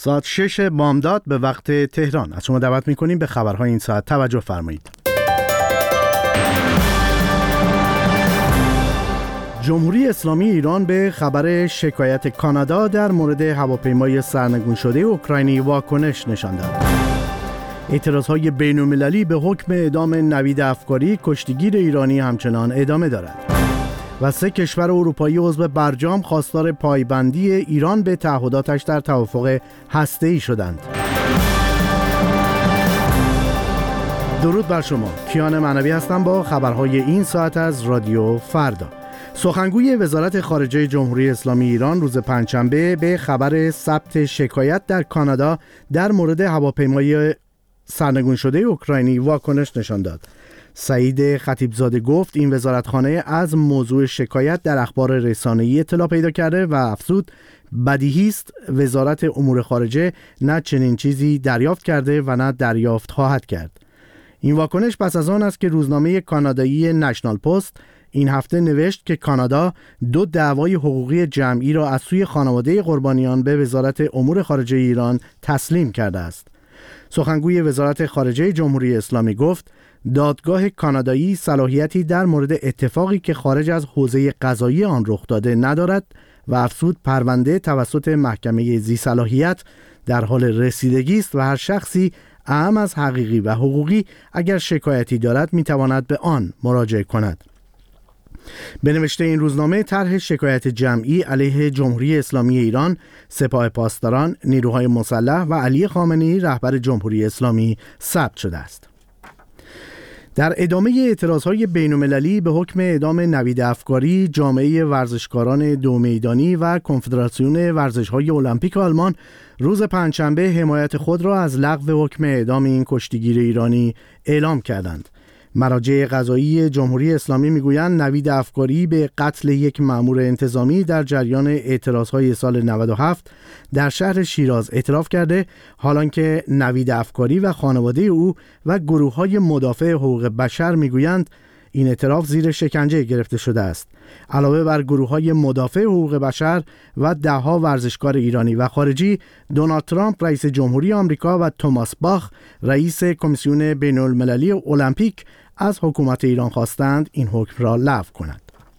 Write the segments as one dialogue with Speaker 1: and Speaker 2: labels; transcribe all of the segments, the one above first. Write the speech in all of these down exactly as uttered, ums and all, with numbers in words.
Speaker 1: ساعت شش بامداد به وقت تهران. از شما دعوت می‌کنیم به خبرهای این ساعت توجه فرمایید. جمهوری اسلامی ایران به خبر شکایت کانادا در مورد هواپیمای سرنگون شده اوکراینی واکنش نشان داد. اعتراضهای بین‌المللی به حکم اعدام نوید افکاری کشتیگیر ایرانی همچنان ادامه دارد. و سه کشور اروپایی عضو برجام خواستار پایبندی ایران به تعهداتش در توافق هسته‌ای شدند. درود بر شما. کیان معنوی هستم با خبرهای این ساعت از رادیو فردا. سخنگوی وزارت خارجه جمهوری اسلامی ایران روز پنجشنبه به خبر ثبت شکایت در کانادا در مورد هواپیمای سرنگون شده اوکراینی واکنش نشان داد. سعید خطیبزاده گفت این وزارتخانه از موضوع شکایت در اخبار رسانه‌ای اطلاع پیدا کرده و افزود بدیهی است وزارت امور خارجه نه چنین چیزی دریافت کرده و نه دریافت خواهد کرد. این واکنش پس از آن است که روزنامه کانادایی نشنال پست این هفته نوشت که کانادا دو دعوای حقوقی جمعی را از سوی خانواده قربانیان به وزارت امور خارجه ایران تسلیم کرده است. سخنگوی وزارت خارجه جمهوری اسلامی گفت دادگاه کانادایی صلاحیتی در مورد اتفاقی که خارج از حوزه قضایی آن رخ داده ندارد و افزود پرونده توسط محکمه ذی صلاحیت در حال رسیدگی است و هر شخصی اعم از حقیقی و حقوقی اگر شکایتی دارد میتواند به آن مراجعه کند. به نوشته این روزنامه طرح شکایت جمعی علیه جمهوری اسلامی ایران، سپاه پاسداران، نیروهای مسلح و علی خامنه‌ای رهبر جمهوری اسلامی ثبت شده است. در ادامه اعتراضهای بین‌المللی به حکم اعدام نوید افکاری، جامعه ورزشکاران دو میدانی و کنفدراسیون ورزش‌های المپیک آلمان روز پنجشنبه حمایت خود را از لغو حکم اعدام این کشتیگیر ایرانی اعلام کردند. مراجع قضایی جمهوری اسلامی میگویند نوید افکاری به قتل یک مأمور انتظامی در جریان اعتراضهای سال نود و هفت در شهر شیراز اعتراف کرده، حالانکه نوید افکاری و خانواده او و گروه‌های مدافع حقوق بشر میگویند این اعتراف زیر شکنجه گرفته شده است. علاوه بر گروه‌های مدافع حقوق بشر و ده‌ها ورزشکار ایرانی و خارجی، دونالد ترامپ رئیس جمهوری آمریکا و توماس باخ رئیس کمیسیون بین‌المللی المپیک از حکومت ایران خواستند این حکم را لغو کند.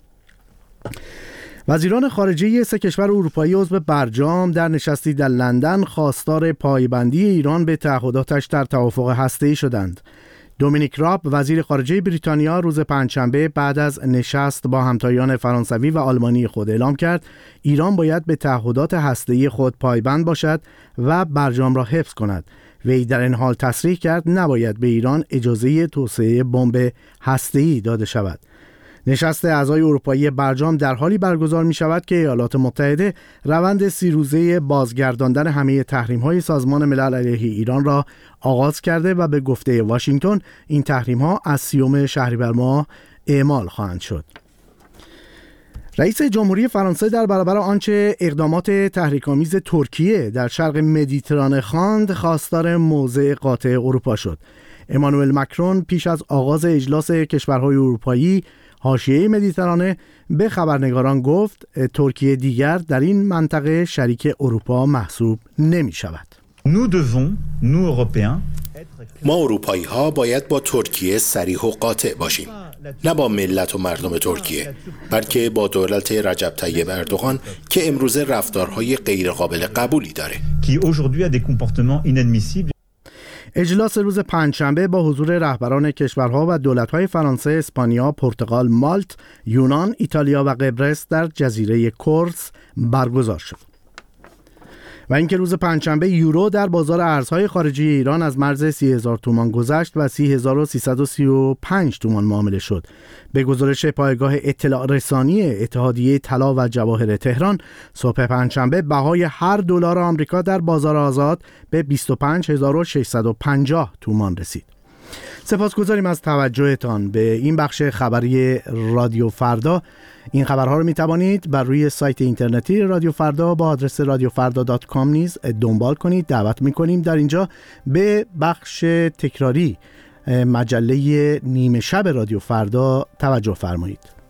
Speaker 1: وزیران خارجه سه کشور اروپایی عضو برجام در نشستی در لندن خواستار پایبندی ایران به تعهداتش در توافق هسته‌ای شدند. دومینیک راب وزیر خارجه بریتانیا روز پنجشنبه بعد از نشست با همتایان فرانسوی و آلمانی خود اعلام کرد ایران باید به تعهدات هسته‌ای خود پایبند باشد و برجام را حفظ کند. وی در این حال تصریح کرد نباید به ایران اجازه توسعه بمب هسته‌ای داده شود. نشست اعضای اروپایی برجام در حالی برگزار می شود که ایالات متحده روند سی روزه بازگرداندن همه تحریم‌های سازمان ملل علیه ایران را آغاز کرده و به گفته واشنگتن این تحریم‌ها از سیوم شهریور ماه اعمال خواهند شد. رئیس جمهوری فرانسه در برابر آنچه اقدامات تحریک‌آمیز ترکیه در شرق مدیترانه خواند خواستار موضع قاطع اروپا شد. امانوئل مکرون پیش از آغاز اجلاس کشورهای اروپایی حاشیه مدیترانه به خبرنگاران گفت ترکیه دیگر در این منطقه شریک اروپا محسوب نمی شود.
Speaker 2: ما اروپایی ها باید با ترکیه صریح و قاطع باشیم، نه با ملت و مردم ترکیه، بلکه با دولت رجب طیب اردوغان که امروزه رفتارهای غیر قابل قبولی داره.
Speaker 1: اجلاس روز پنجشنبه با حضور رهبران کشورها و دولت‌های فرانسه، اسپانیا، پرتغال، مالت، یونان، ایتالیا و قبرس در جزیره کورس برگزار شد. و اینکه روز پنجشنبه یورو در بازار ارزهای خارجی ایران از مرز سی هزار تومان گذشت و سی هزار و سیصد و سی و پنج تومان معامله شد. به گزارش پایگاه اطلاع رسانی اتحادیه طلا و جواهر تهران، صبح پنجشنبه بهای هر دلار آمریکا در بازار آزاد به بیست و پنج هزار و ششصد و پنجاه تومان رسید. سپاسگزاریم از توجهتان به این بخش خبری رادیو فردا. این خبرها رو می توانید بر روی سایت اینترنتی رادیو فردا با آدرس رادیو فردا دات کام نیز دنبال کنید. دعوت می کنیم در اینجا به بخش تکراری مجله نیمه شب رادیو فردا توجه فرمایید.